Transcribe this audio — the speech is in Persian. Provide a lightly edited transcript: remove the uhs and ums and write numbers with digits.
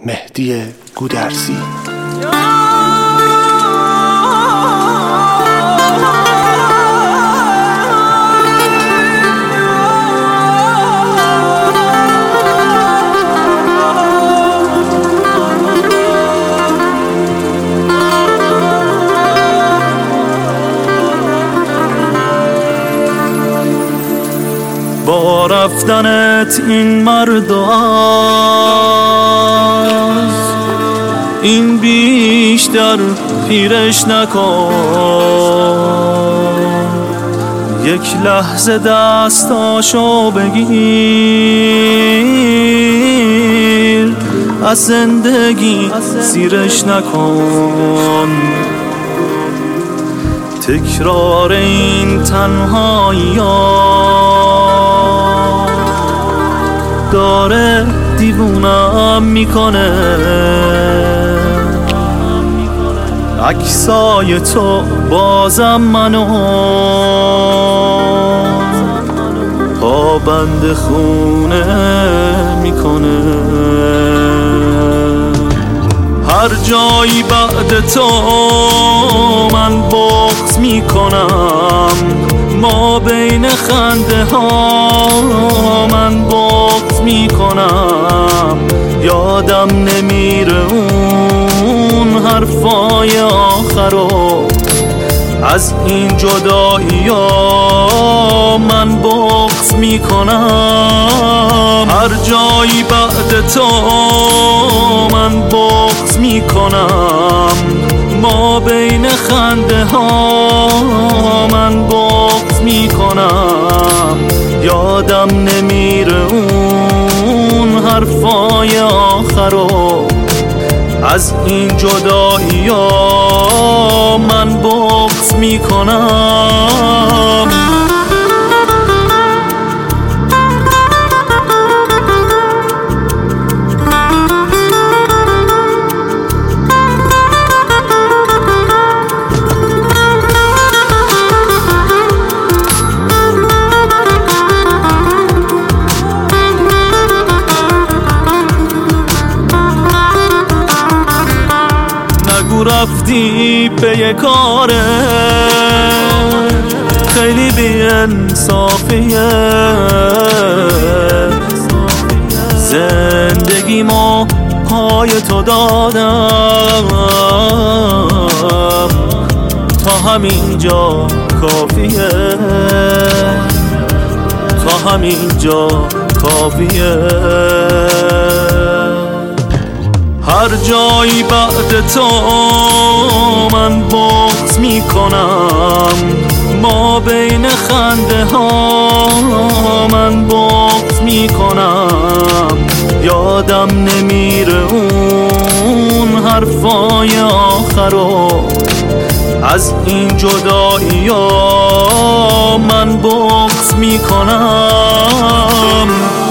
مهدی گودرزی. با رفتنت این مرد از این بیشتر پیرش نکن، یک لحظه دستاشو بگیر، از زندگی سیرش نکن. تکرار این تنهایی داره دیوونم میکنه، عکسای تو بازم منو پابند خونه میکنه. هر جایی بعد تو من بغض میکنم، ما بین خنده ها من بغض میکنم. یادم نمیره اون حرفای آخرو، از این جدایی ها من بغض میکنم. هر جایی بعد تو من بغض میکنم، ما بین خنده ها من بغض میکنم. یادم نمیره اون حرفای آخرو، از این جدایی ها من بغض میکنم. رفتی به یه کاره خیلی بی‌انصافیه، زندگیمو پای تو دادم، تا همینجا کافیه، تا همینجا کافیه. هر جایی بعد تو من بغض میکنم، ما بین خنده ها من بغض میکنم. یادم نمیره اون حرفای آخرو، از این جدایی ها من بغض میکنم.